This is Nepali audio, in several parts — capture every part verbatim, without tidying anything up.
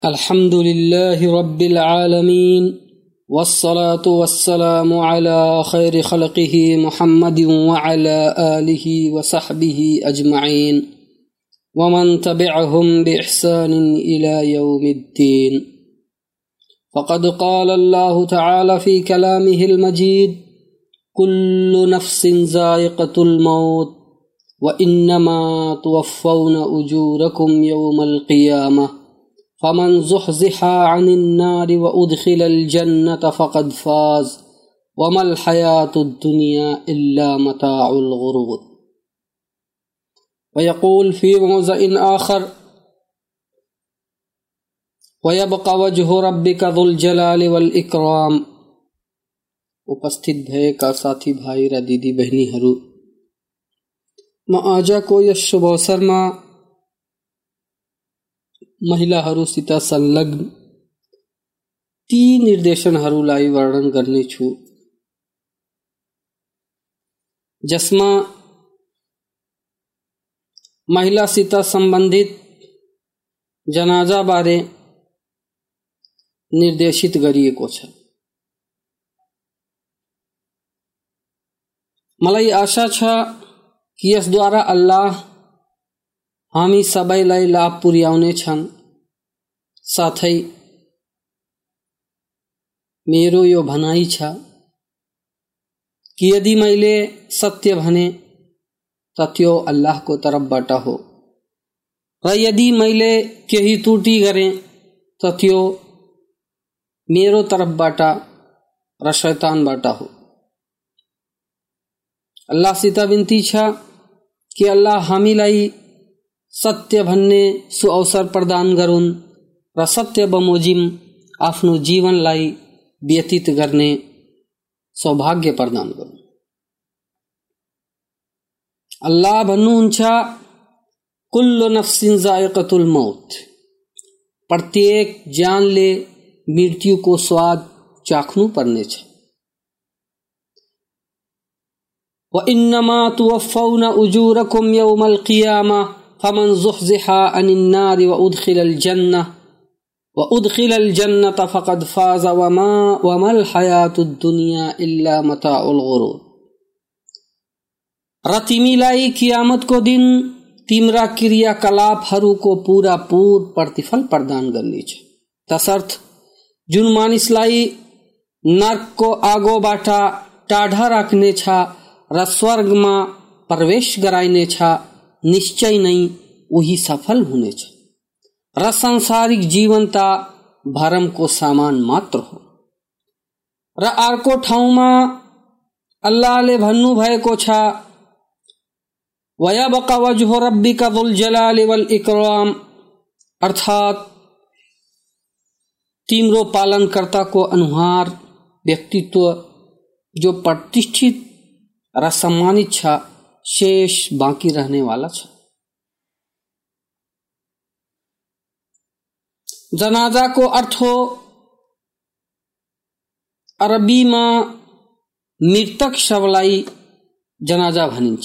अल्हम्दुलिल्लाहि रब्बिल आलमीन वस्सलातु वस्सलामु अला खैरि खल्क़िहि मुहम्मदिन व अला आलिहि व सहबिहि अजमईन व मन तबिअहुम बिइहसानिन इला यौमिद्दीन। फ़क़द क़ाल अल्लाहु तआला फ़ी कलामिहिल मजीद कुल्लु नफ्सिन ज़ाइक़तुल मौत व इन्नमा तुवफ़्फ़ौना उजूरकुम यौमल क़ियामह फमन ज़ुहज़िहा अनिन नारि व उदख़िलल जन्नत फ़क़द फ़ाज़ वमल हयातुद दुनिया इल्ला मताउल गुरूर। व यक़ूल फ़ी मौज़िइन आख़र व यब्क़ा वजहु रब्बिका ज़ुल जलालि वल इकराम। उपस्थित भएका साथी भाइ र दिदी बहिनीहरू, म आजको यस शुभ अवसरमा महिलाहरूसित संलग्न ती निर्देशनहरूलाई वर्णन गर्नेछु जसमा महिलासित सम्बन्धित जनाजा बारे निर्देशित गरिएको छ। मलाई आशा छ कि यसद्वारा अल्लाह हामी सबैलाई लाभ पुर्याउने छन्। साथै मेरो यो भनाइ छ कि यदि मैले सत्य भने त त्यो अल्लाहको तर्फबाट हो र यदि मैले केही त्रुटि गरे त त्यो मेरो तर्फबाट र शैतानबाट हो। अल्लाहसित बिन्ती छ कि अल्लाह हामीलाई सत्य भन्ने सुअवसर प्रदान गरून् र सत्य बमोजिम आफ्नो जीवनलाई व्यतीत गर्ने सौभाग्य प्रदान गरून्। अल्लाह भन्नुहुन्छ कुल्लु नफ्सिन ज़ाइक़तुल मौत, प्रत्येक जानले मृत्युको स्वाद चाख्नु पर्नेछ। व इन्नमा तुवफ़्फ़ौना उजूरकुम यौमल क़ियामह फमन ज़ुहज़िहा अनिन नारि व उदख़िलल जन्नह व उदख़िलल जन्नत फ़क़द फ़ाज़ वमा वमल हयातुद दुनिया इल्ला मताउल गुरूर। र तिमीलाई कियामतको दिन तिम्रा क्रियाकलापहरूको पूरा पूर प्रतिफल प्रदान गर्नेछ। तसर्थ जुन मानिसलाई नरकको आगोबाट टाढा राख्नेछ र स्वर्गमा प्रवेश गराइनेछ, निश्चय नै उही सफल हुनेछ र सांसारिक जीवन त भरमको सामान मात्र हो। र अर्को ठाउँमा अल्लाहले भन्नु भएको छ वयब्क़ा वजहु रब्बिका ज़ुल जलालि वल इकराम, अर्थात तिम्रो पालनकर्ताको अनुहार व्यक्तित्व जो प्रतिष्ठित र सम्मानित छ शेष बाँकी रहने वाला छ। जनाजा को अर्थ हो अरबीमा मृतक शवलाई जनाजा भनिन्छ।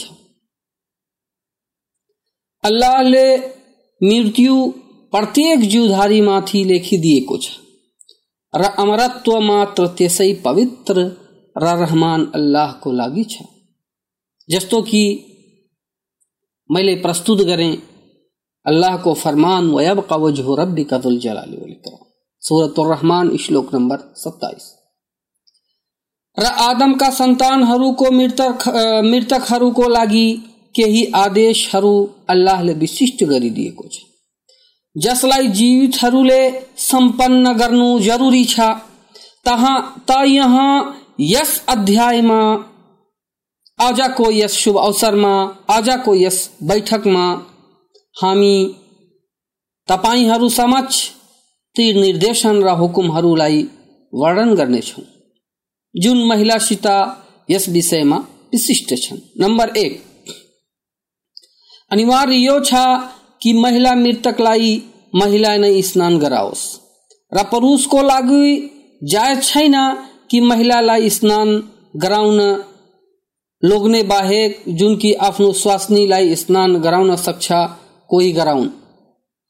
अल्लाहले मृत्यु प्रत्येक जीवधारी माथि लेखिदिएको छ र अमरत्व मात्र त्यसै पवित्र र रहमान अल्लाहको लागि छ। जस्तो कि मैले प्रस्तुत गरें अल्लाह को फरमान वयब्क़ा वजहु रब्बिका ज़ुल जलालि वल इकराम, सूरतुर रहमान श्लोक नंबर सत्ताईस। र आदमका सन्तानहरूको मृतक मृतकहरूको लागि केही आदेशहरू अल्लाहले विशिष्ट गरिदिएको छ जसलाई जीवितहरूले सम्पन्न गर्नु जरुरी छ। तहाँ त यहाँ यस अध्यायमा आजको यस शुभ अवसरमा आजको यस बैठकमा हामी तपाईहरू समक्ष ती निर्देशन र हुकुमहरूलाई वर्णन गर्नेछौं जुन महिलासित यस विषयमा विशिष्ट छन्। नम्बर एक, अनिवार्य यो छ कि महिला मृतकलाई महिला नै स्नान गराओस् र पुरुषको लागि जायज छैन कि महिलालाई स्नान गराउन लोग्ने बाहेक जुन कि आफ्नो स्वास्नीलाई स्नान गराउन सक्छ कोही गराउन्।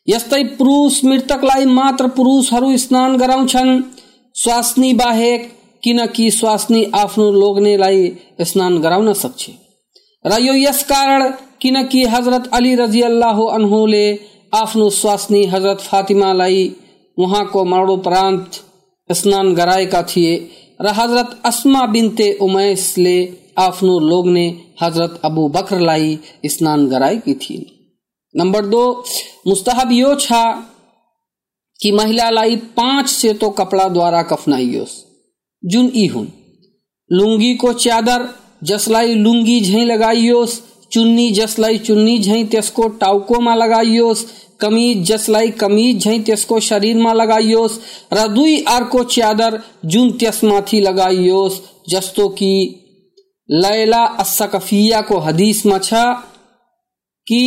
यस्तै पुरुष मृतकलाई मात्र पुरुषहरू स्नान गराउँछन्, स्वास्नी बाहेक, किनकि स्वास्नी आफ्नो लोग्नेलाई स्नान गराउन सक्छ। र यो यस कारण किनकि हजरत अली रजियल्लाहु अन्हुले आफ्नो स्वास्नी हजरत फातिमालाई उहाँको मरणोपरान्त स्नान गराएका थिए र हजरत अस्मा बिन्ते उमैसले आफ्नो लोग्ने हजरत अबू बकरलाई स्नान गराएकी थिइन्। नंबर दो, मुस्तहब यो छ कि महिलालाई पांच सेतो कपडाद्वारा कफनाइयोस्, जुन यी हुन्: लुङ्गीको च्यादर जसलाई लुङ्गी झैं लगाइयोस्, चुन्नी जसलाई चुन्नी झैं त्यसको टाउकोमा लगाइयोस्, कमीज जसलाई कमीज झैं त्यसको शरीरमा लगाइयोस् र दुई अर्को च्यादर जुन त्यसमाथि लगाइयोस्, जस्तो कि लैला अस्सकफियाको हदीसमा छ कि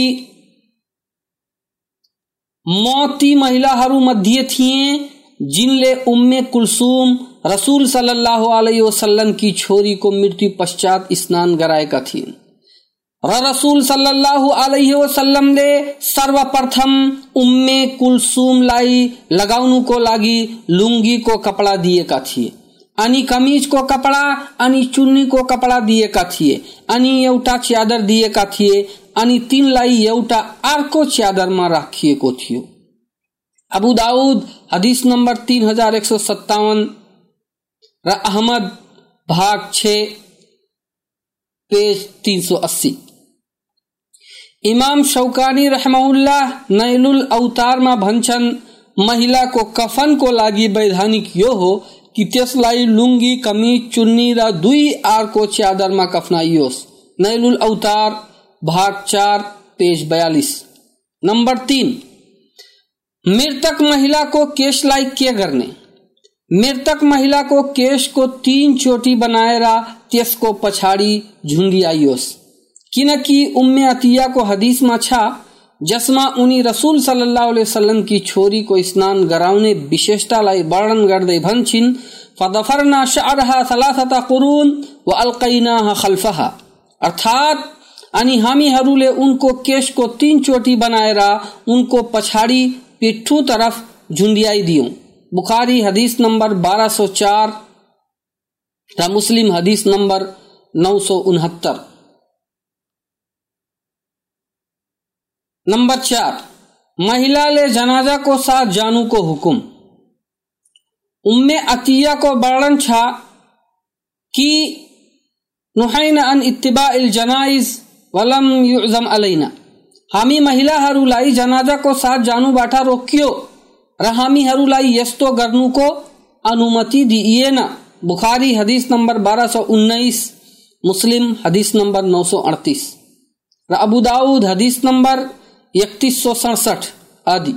म ती महिलाहरू मध्ये थिए जिनले उम्मे कुलसुम रसूल सल्लल्लाहु अलैहि वसल्लम की छोरी को मृत्यु पश्चात स्नान गराएका थिइन् र रसूल सल्लल्लाहु अलैहि वसल्लमले सर्वप्रथम उम्मे कुलसुमलाई लगाउनुको लागि लुङ्गीको कपडा दिएका थिए, अनि कमीजको कपडा अनि चुन्नीको कपडा दिएका थिए, अनि एउटा च्यादर दिएका थिए, अनि तिनलाई एउटा अर्को च्यादरमा राखिएको थियो। अबू दाऊद हदीस नंबर तीन हजार एक सौ सत्तावन र अहमद भाग छह पेज तीन सौ अस्सी। इमाम शौकानी रहमहुल्लाह नैलुल अवतारमा भन्छन्, महिलाको कफनको लागि वैधानिक यो हो कि त्यसलाई लुङ्गी, कमीज, चुन्नी र दुई अर्को च्यादरमा कफनाइयोस्। नैलुल अवतार भाग चार पेज बयालीस। नंबर तीन, मृतक महिला को केशलाई के गर्ने? मृतक महिला को केश को तीन चोटी बनाएर त्यसको पछाडि झुन्डियाइयोस्, किनकि उम्मे अतिया को हदीसमा छ जसमा उनी रसूल सल्लल्लाहु अलैहि वसल्लम की छोरी को स्नान गराउने विशेषतालाई वर्णन गर्दै भन्छिन्, फदफरना शअरहा सलासता कुरून व अलकैनाहा खल्फहा, अर्थात अनि हामीहरूले उनको केश को तीन चोटी बनाएर उनको पछाडि पिठ्ठू तरफ झुन्डियाइदियौं। बुखारी हदीस नंबर बारह सौ चार र मुस्लिम हदीस नंबर नौ सौ उनहत्तर। नंबर चार, महिलाले जनाजा को साथ जानु को हुकुम। उम्मे अतिया को वर्णन छ कि नुहैना अन इत्तिबाइल जनाइज वलम युज़म अलैना, हामी महिलाहरूलाई जनाजाको साथ जानुबाट रोकियो र हामीहरूलाई यस्तो गर्नुको अनुमति दिइएन। बुखारी हदीस नंबर बारह सौ उन्नाइस, मुस्लिम हदीस नंबर नौ सौ अड़तीस र अबू दाऊद हदीस नंबर इकतीस सौ सड़सठ आदि।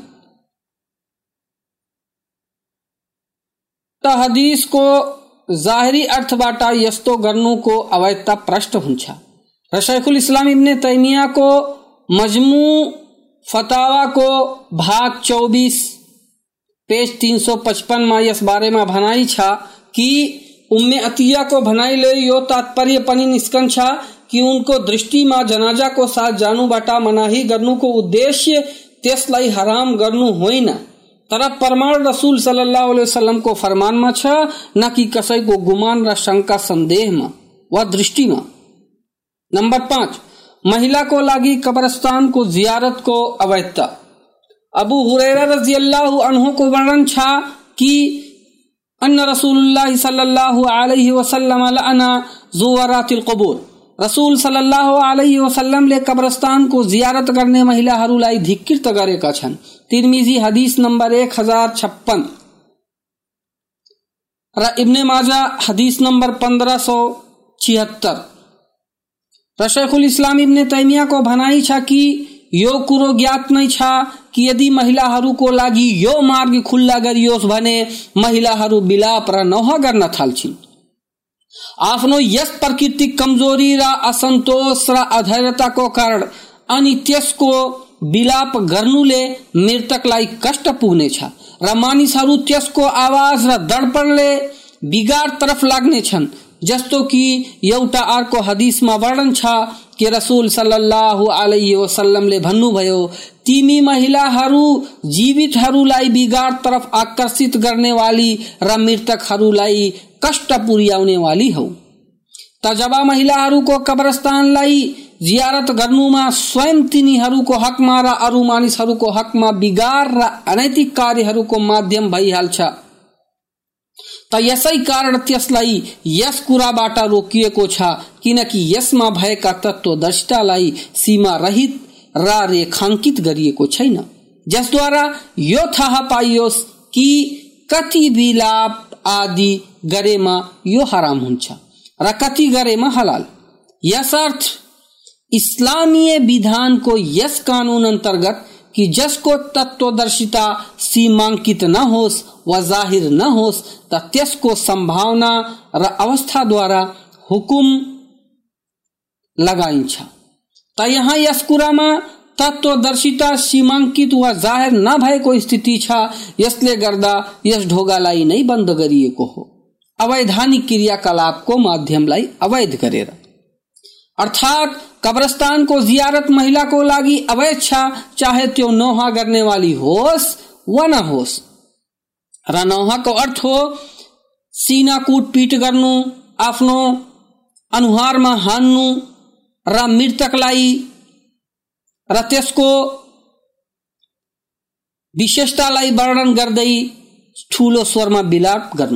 त हदीस को जाहिरी अर्थबाट यस्तो गर्नुको अवैधता प्रष्ट हुन्छ र शेखुल इस्लाम इब्ने तैमिया को मजमू फतावा को भाग चौबीस पेज तीन सौ पचपन में यस बारे में भनाई छ कि उम्मे अतिया को भनाइले यो तात्पर्य पनि निस्कन्छ कि उनको दृष्टि में जनाजा को साथ जानुबाट मनाही गर्नुको उद्देश्य त्यसलाई हराम गर्नु होइन, तर प्रमाण रसूल सल्लल्लाहु अलैहि वसल्लम को फरमान में छ, न कि कसैको गुमान र शंका संदेह में वा दृष्टि में। नंबर पांच, महिला को लागि कब्रस्तान को जियारत को अवैधता। अबू हुरैरा रज़ियल्लाहु अन्हु को वर्णन छ कि अन्ना रसूलुल्लाह सल्लल्लाहु अलैहि वसल्लम लअना ज़ुवरातिल क़ुबूर, रसूल सल्लल्लाहु अलैहि वसल्लम ले कब्रस्तान को जियारत गर्ने महिलाहरूलाई धिक्कृत गरेका छन्। तिर्मिजी हदीस नंबर एक हजार छप्पन र इब्ने माजा हदीस नंबर पंद्रह सौ छिहत्तर। र शेखुल इस्लाम इब्ने तैमिया को भनाई छ कि यो कुरो ज्ञात नै छ कि यदि महिलाहरूको लागि यो मार्ग खुल्ला गरियोस् भने महिलाहरू बिलाप र नौह गर्न थाल्छिन्। आफ्नो यस प्राकृतिक कमजोरी र असन्तोष र अधैर्यताको कारण अनि त्यसको बिलाप गर्नुले मृतकलाई कष्ट पुग्नेछ र मानिसहरू त्यसको आवाज र दर्पणले बिगार तरफ लाग्नेछन्, जस्तो कि एउटा अर्को हदीसमा वर्णन छ कि रसूल सल्लल्लाहु अलैहि वसल्लमले भन्नुभयो, तिमी महिलाहरू जीवितहरूलाई बिगार तरफ आकर्षित गर्ने वाली र मृतकहरूलाई कष्ट पुर्याउने वाली हौ। त जब महिलाहरूको कब्रस्तानलाई जियारत गर्नुमा स्वयं तिनीहरूको हकमा र अरू मानिसहरूको हकमा बिगार र अनैतिक कार्यहरूको माध्यम भइहाल्छ, त यसै कारण त्यसलाई यस कुराबाट रोकिएको छ, किनकि यसमा भएका तत्वदर्शितालाई सीमा रहित र रेखाङ्कित गरिएको छैन, जसद्वारा यो थाहा पाइयोस् कि कति विलाप आदि गरेमा यो हराम हुन्छ र कति गरेमा हलाल। यसर्थ इस्लामीय विधान को यस कानून अंतर्गत कि जसको तत्वदर्शिता सीमांकित न होस् व जाहिर न होस् त त्यसको संभावना र अवस्था द्वारा हुकुम लगाइन्छ। त यहाँ यस कुरामा तत्वदर्शिता सीमांकित वा जाहिर न भएको स्थिति छ, यसले गर्दा यस ढोगालाई नै बन्द गरिएको हो, अवैधानिक क्रियाकलापको माध्यमलाई अवैध गरेर। अर्थात कब्रस्तान को जियारत महिला को लागि अवैध छ, चाहे त्यो नौहा गर्ने वाली होस् वा न होस्। र नौहा को अर्थ हो सीना कुटपीट गर्नु, आफ्नो अनुहारमा हान्नु र मृतकलाई र त्यसको विशेषतालाई वर्णन गर्दै ठूलो स्वरमा विलाप गर्नु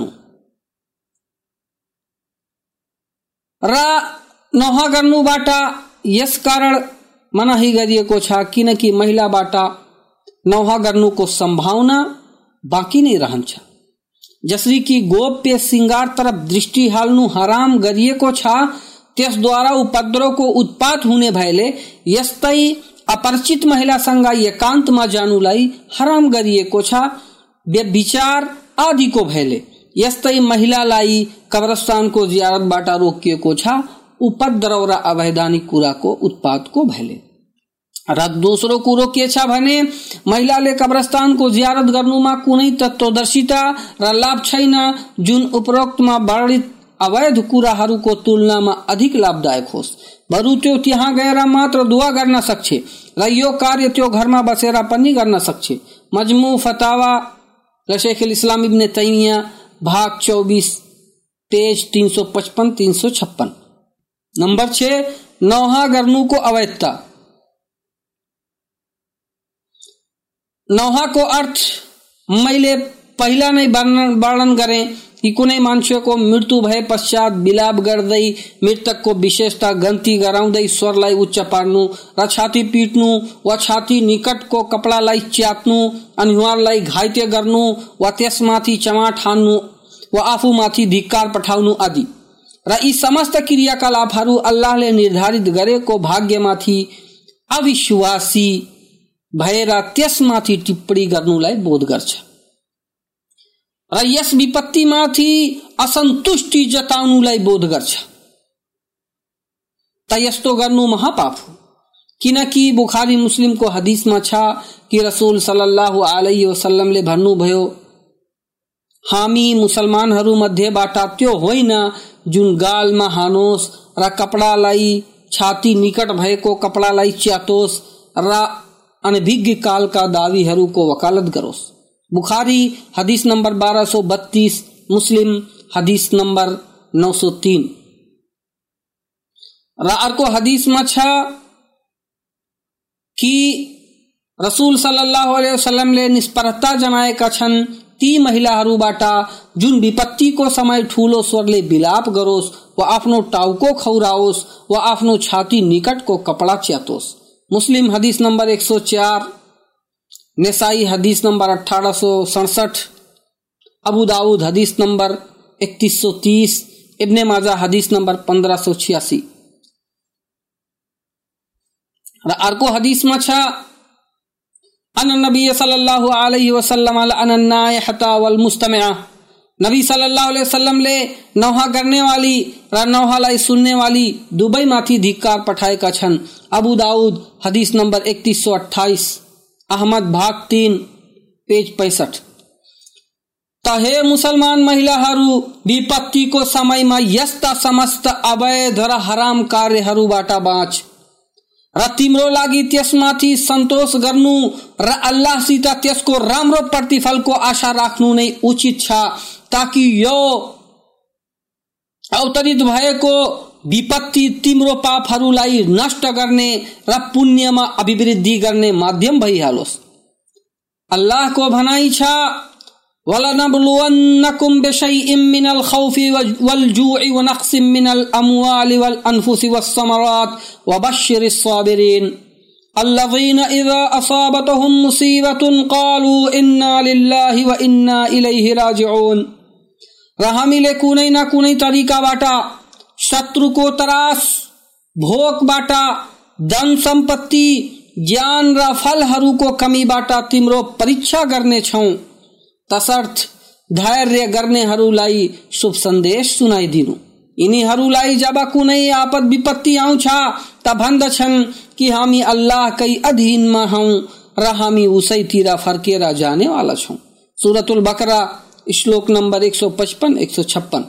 र नौहा गर्नुबाट यस कारण मनाही गरिएको छ किनकि महिलाबाट नौहा गर्नुको संभावना बाँकी नै रहन्छ। जसरी कि गोप्य श्रृंगार तरफ दृष्टि हाल्नु हराम गरिएको छ, त्यसद्वारा उपद्रवको उत्पात हुने भएले यस्तै अपरिचित महिलासँग एकान्तमा जानुलाई हराम गरिएको छ। व्यभिचार आदिको भएले यस्तै महिलालाई कब्रस्तानको जियारतबाट रोकिएको छ, उपद्रव र अवैधानिक कुराको उत्पादको भएले। र दोस्रो कुरो के छ भने महिलाले कब्रस्तानको जियारत गर्नुमा कुनै तत्वदर्शिता र लाभ छैन, जुन उपरोक्तमा वर्णित अवैध कुराहरूको तुलनामा अधिक लाभदायक होस्। बरु त्यो त्यहाँ गएर मात्र दुआ गर्न सक्छ र यो कार्य त्यो घरमा बसेर पनि गर्न सक्छ। मजमू फतावा र शेखुल इस्लाम इब्न तैमिया भाग चौबीस पेज तीन सौ पचपन तीन सौ छप्पन। नंबर छह, नौहा गर्नुको अवैधता। नौहा को अर्थ मैले पहिला नै वर्णन गरेँ कि कुनै मान्छेको मृत्यु भए पश्चात विलाप गर्दै मृतकको विशेषता गन्ती गराउँदै स्वरलाई उच्च पार्नु र छाती पिट्नु वा छाती निकटको कपडालाई च्यात्नु, अनुहारलाई घाइते गर्नु वा त्यसमाथि चमाट हान्नु वा आफूमाथि धिक्कार पठाउनु आदि। र यी समस्त क्रियाकलापहरू अल्लाहले निर्धारित गरेको भाग्यमाथि अविश्वासी भएर त्यसमाथि टिप्पणी गर्नुलाई बोध गर्छ र यस विपत्तिमाथि असन्तुष्टि जताउनुलाई बोध गर्छ। त यस्तो गर्नु महापाप हो, किनकि बुखारी मुस्लिमको हदीसमा छ कि रसूल सल्लल्लाहु अलैहि वसल्लमले भन्नुभयो, हामी मुसलमानहरू मध्येबाट त्यो होइन जुन गालमा हानोस् र कपडालाई छाती निकट भएको कपडालाई च्यातोस् र अनभिज्ञ कालका दावीहरूको वकालत गरोस्। बुखारी हदीस नंबर बारह सौ बत्तीस, मुस्लिम हदीस नंबर नौ सौ तीन। र अर्को हदीसमा छ कि रसूल सल्लल्लाहु अलैहि वसल्लमले निष्परता जनाएका छन् ती महिलाहरूबाट जुन विपत्तिको समय ठूलो स्वरले विलाप गरोस् वा आफ्नो टाउको खौराओस् वा आफ्नो छाती निकटको कपडा च्यातोस्। मुस्लिम हदीस नंबर एक सौ चार, नेसाई हदीस नंबर अठारह सौ सड़सठ, अबू दाऊद हदीस नंबर इकतीस सौ तीस, इब्ने माजा हदीस नंबर पंद्रह सौ छियासी। र अर्को हदीसमा छ अन नबी सल्लल्लाहु अलैहि वसल्लम अन नायहता वल मुस्तमिआ, नबी सल्लल्लाहु अलैहि वसल्लमले नौहा गर्ने वाली र नौहालाई सुन्ने वाली दुवै माथि धिक्कार पठाएका छन्। अबू दाऊद हदीस नंबर इकतीस सौ अट्ठाईस, अहमद भाग तीन पेज पैंसठ। त हे मुसलमान महिलाहरू विपत्तिको समयमा यस्ता समस्त अवैध र हराम कार्यहरूबाट बाँच र तिम्रो लागि त्यसमाथि सन्तोष गर्नु र अल्लाहसित त्यसको राम्रो प्रतिफलको आशा राख्नु नै उचित छ, ताकि यो अवतरित भएको विपत्ति तिम्रो पापहरूलाई नष्ट गर्ने र पुण्यमा अभिवृद्धि गर्ने माध्यम भइहालोस्। अल्लाहको भनाइ छ, वलनब्लुवन्नकुम बिशैइन मिनल खौफि वल जूइ व नक्सिम मिनल अमवालि वल अनफुसि वस्समरात वबश्शिरिस साबिरीन अल्लज़ीना इज़ा असाबतहुम मुसीबतुन क़ालू इन्ना लिल्लाहि व इन्ना इलैहि राजिऊन। र हामीले कुनै न कुनै तरिकाबाट शत्रुको त्रास, भोकबाट, धन सम्पत्ति, ज्ञान र फलहरूको कमीबाट तिम्रो परीक्षा गर्नेछौं, तसर्थ धैर्य गर्नेहरूलाई शुभ सन्देश सुनाइदिनु। यिनीहरूलाई जब कुनै आपद विपत्ति आउँछ त भन्दछन् कि हामी अल्लाहकै अधीनमा हौं र हामी उसैतिर फर्केर जानेवाला छौं। सूरतुल बकरा श्लोक नंबर एक सौ पचपन एक सौ छप्पन।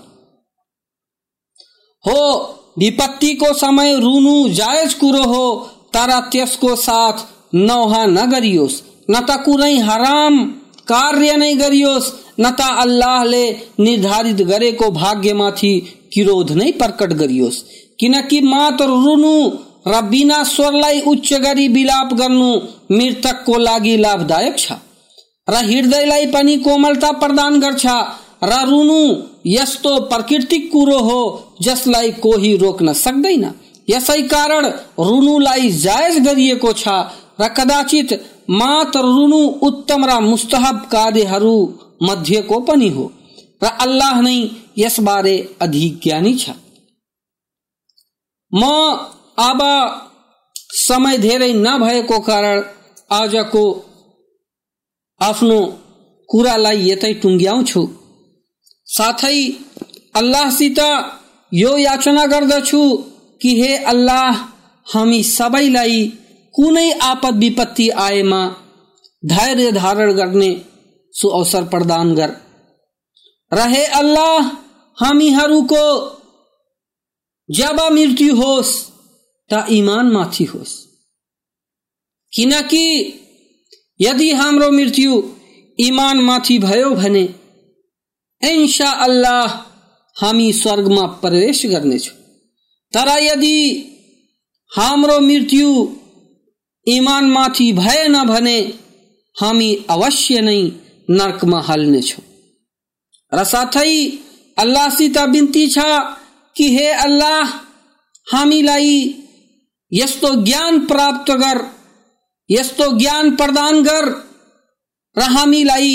हो विपत्तिको समय रुनु जायज कुरो हो, तर त्यसको साथ नौहा नगरियोस्, न त कुनै हराम कार्य नै गरियोस्, न त अल्लाहले निर्धारित गरेको भाग्यमाथि किरोध नै प्रकट गरियोस्। किनकि मात्र रुनु र बिना स्वरलाई उच्च गरी विलाप गर्नु मृतकको लागि लाभदायक छ र हृदयलाई पनि कोमलता प्रदान गर्छ र रुनु यस्तो प्राकृतिक कुरो हो जसलाई कोही रोक्न सक्दैन। यसै कारण रुनुलाई जायज गरिएको छ र कदाचित मात्र रुनु उत्तम र मुस्तहब कार्यहरू मध्येको पनि हो र अल्लाह नै यसबारे अधिक ज्ञानी छ। म अब समय धेरै नभएको कारण आजको आफ्नो कुरालाई यतै टुङ्ग्याउँछु। साथै अल्लाहसित यो याचना गर्दछु कि हे अल्लाह, हामी सबैलाई कुनै आपद विपत्ति आएमा धैर्य धारण गर्ने सुअवसर प्रदान गर र हे अल्लाह, हामीहरूको जब मृत्यु होस् त ईमान माथि होस्, किनकि यदि हाम्रो मृत्यु ईमान माथि भयो भने इंशा अल्लाह हामी स्वर्गमा प्रवेश गर्नेछौं। तर यदि हाम्रो मृत्यु ईमान माथि भएन भने हामी अवश्य नै नरकमा हाल्नेछौं। र साथै अल्लाहसित बिन्ती छ कि हे अल्लाह, हामीलाई यस्तो ज्ञान प्राप्त गर, यस्तो ज्ञान प्रदान गर र हामीलाई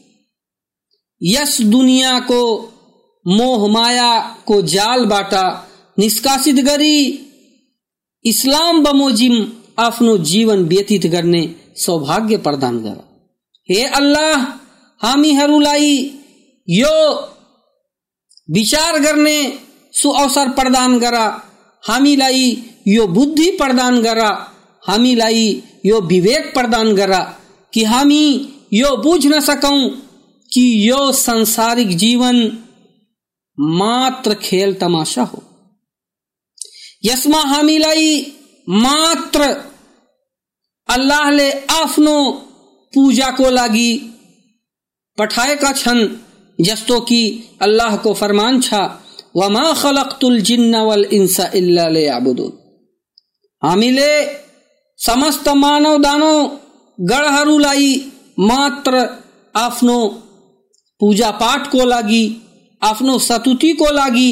यस दुनियाँको मोह मायाको जालबाट निष्कासित गरी इस्लाम बमोजिम आफ्नो जीवन व्यतीत गर्ने सौभाग्य प्रदान गर। हे अल्लाह, हामीहरूलाई यो विचार गर्ने सुअवसर प्रदान गर, हामीलाई यो बुद्धि प्रदान गर, हामीलाई यो विवेक प्रदान गर कि हामी यो बुझ्न सकौं कि यो सांसारिक जीवन मात्र खेल तमाशा हो। यसमा हामीलाई मात्र अल्लाहले आफ्नो पूजाको लागि पठाएका छन्, जस्तो कि अल्लाहको फरमान छ, वमा खलक्तुल जिन्न वल इंसा इल्ला लियअबुदुन। हामीले समस्त मानव दानव गणहरूलाई मात्र आफ्नो पूजा पाठको लागि, आफ्नो स्तुतिको लागि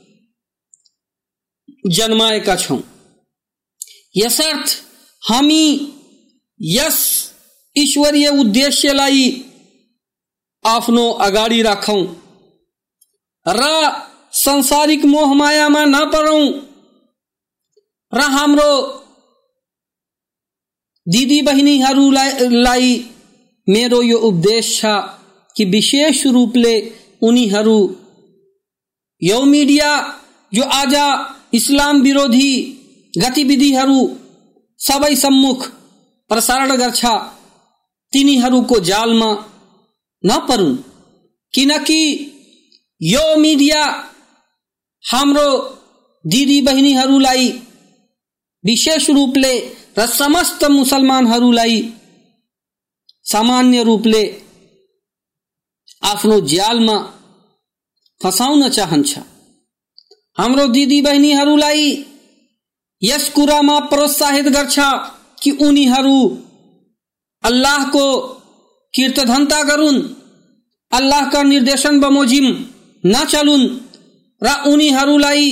जन्माएका छौं। यसर्थ हामी यस ईश्वरीय उद्देश्यलाई आफ्नो अगाडि राखौं र सांसारिक मोह मायामा नपरौं र हाम्रो दिदी बहिनीहरूलाई मेरो यो उपदेश छ कि विशेष रूपले उनीहरू यो मिडिया जो आज इस्लाम विरोधी गतिविधिहरू सबै सम्मुख प्रसारण गर्छ, तिनीहरूको जालमा नपरुन्, किनकि यो मिडिया हाम्रो दिदी बहिनीहरूलाई विशेष रूपले र समस्त मुसलमानहरूलाई सामान्य रूपले आफ्नो जालमा फसाउन चाहन्छ। हाम्रो दिदी बहिनीहरूलाई यस कुरामा प्रोत्साहित गर्छ कि उनीहरू अल्लाहको कीर्तधन्ता गरून्, अल्लाहका निर्देशन बमोजिम नचलुन् र उनीहरूलाई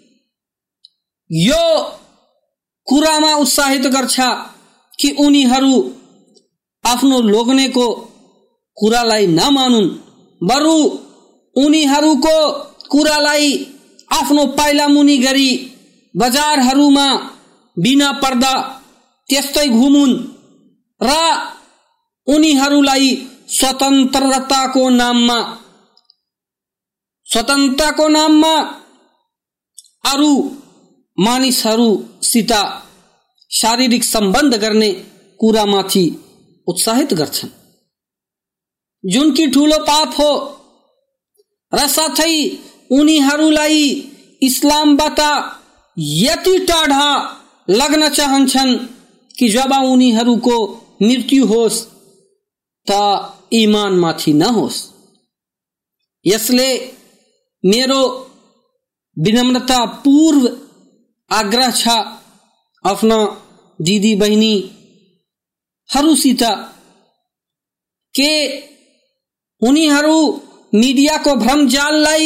यो कुरामा उत्साहित गर्छ कि उनीहरू आफ्नो लोग्नेको कुरालाई नमानुन्, बरु उनीहरूको कुरालाई आफ्नो पाइलामुनि गरी बजारहरूमा बिना पर्दा त्यस्तै घुमुन् र उनीहरूलाई स्वतन्त्रताको नाममा स्वतन्त्रताको नाममा अरू मानिसहरूसित शारीरिक सम्बन्ध गर्ने कुरामाथि उत्साहित गर्छन्, जुन कि ठूलो पाप हो र साथै उनीहरूलाई इस्लामबाट यति टाढा लग्न चाहन्छन् कि जब उनीहरूको मृत्यु होस् त ईमान माथि नहोस्। यसले मेरो विनम्रता पूर्व आग्रह छ आफ्ना दिदी बहिनी हरूसित के उनीहरू मिडियाको भ्रमजाललाई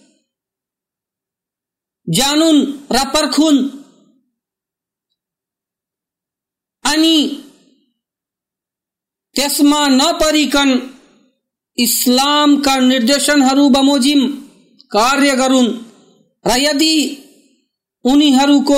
जानुन् र पर्खुन् अनि त्यसमा नपरिकन इस्लामका निर्देशनहरू बमोजिम कार्य गरून् र यदि उनीहरूको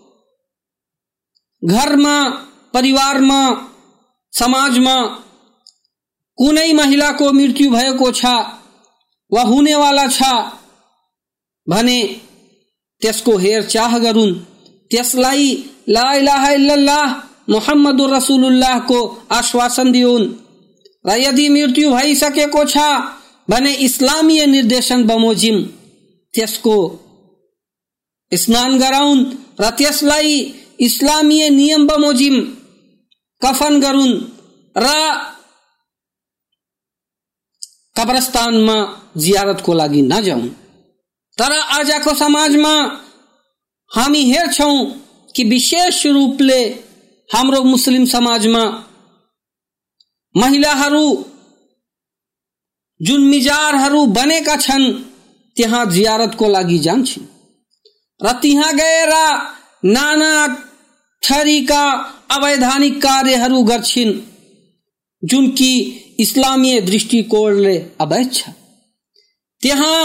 घरमा, परिवारमा, समाजमा कुनै महिलाको मृत्यु भएको छ वा हुनेवाला छ भने त्यसको हेरचाह गरून्, त्यसलाई ला इलाहा इल्लल्लाह मुहम्मदुर रसूलुल्लाह को आश्वासन दिउन् र यदि मृत्यु भइसकेको छ भने इस्लामीय निर्देशन बमोजिम त्यसको स्नान गराउन् र त्यसलाई इस्लामीय नियम बमोजिम कफन गरून् र कब्रस्तानमा जियारतको लागि नजाउन्। तर आजको समाजमा हामी हेर्छौं कि विशेष रूपले हाम्रो मुस्लिम समाजमा महिलाहरू जुन मिजारहरू बनेका छन् त्यहाँ जियारतको लागि जान्छन् र त्यहाँ गएर नाना थरीका अवैधानिक कार्यहरू गर्छिन् जुन कि इस्लामीय दृष्टिकोणले अवैध छ। त्यहाँ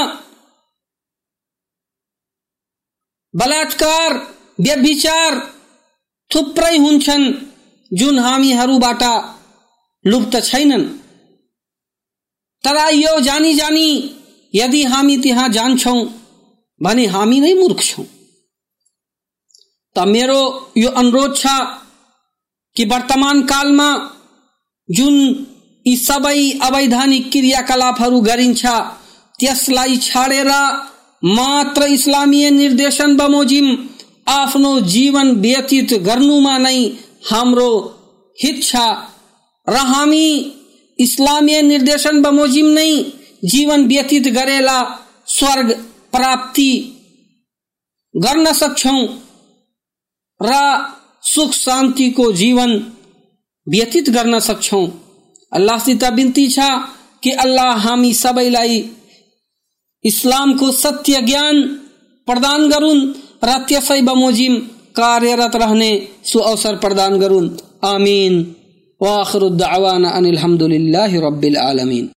बलात्कार, व्यभिचार थुप्रै हुन्छन् जुन हामीहरूबाट लुप्त छैनन्। तर यो जानी जानी यदि हामी त्यहाँ जान्छौं भने हामी नै मूर्ख छौं। त मेरो यो अनुरोध छ कि वर्तमान कालमा जुन यी सबै अवैधानिक क्रियाकलापहरू गरिन्छ त्यसलाई छाडेर मात्र इस्लामीय निर्देशन बमोजिम आफ्नो जीवन व्यतीत गर्नुमा नै हाम्रो हित छ र हामी इस्लामीय निर्देशन बमोजिम नै जीवन व्यतीत गरेला स्वर्ग प्राप्ति गर्न सक्छौं र सुख शान्तिको जीवन व्यतीत गर्न सक्छौं। अल्लाहसित बिन्ती छ कि अल्लाह हामी सबैलाई इस्लामको सत्य ज्ञान प्रदान गरून् र त्यसै बमोजिम कार्यरत रहने सुअवसर प्रदान गरून्। आमीन। व आखिरु दावाना अनिल हम्दुलिल्लाहि रब्बिल आलमीन।